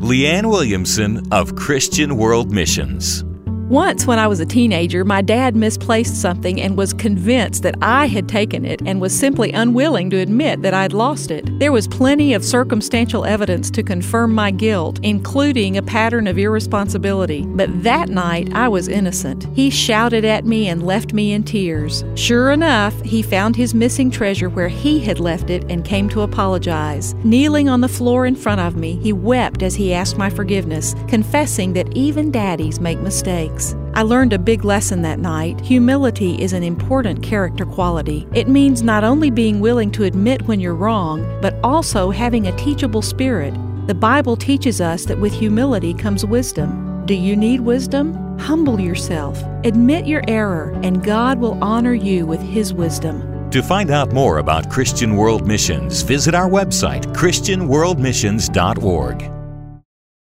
Leanne Williamson of Christian World Missions. Once, when I was a teenager, my dad misplaced something and was convinced that I had taken it and was simply unwilling to admit that I'd lost it. There was plenty of circumstantial evidence to confirm my guilt, including a pattern of irresponsibility. But that night, I was innocent. He shouted at me and left me in tears. Sure enough, he found his missing treasure where he had left it and came to apologize. Kneeling on the floor in front of me, he wept as he asked my forgiveness, confessing that even daddies make mistakes. I learned a big lesson that night. Humility is an important character quality. It means not only being willing to admit when you're wrong, but also having a teachable spirit. The Bible teaches us that with humility comes wisdom. Do you need wisdom? Humble yourself. Admit your error, and God will honor you with His wisdom. To find out more about Christian World Missions, visit our website, christianworldmissions.org.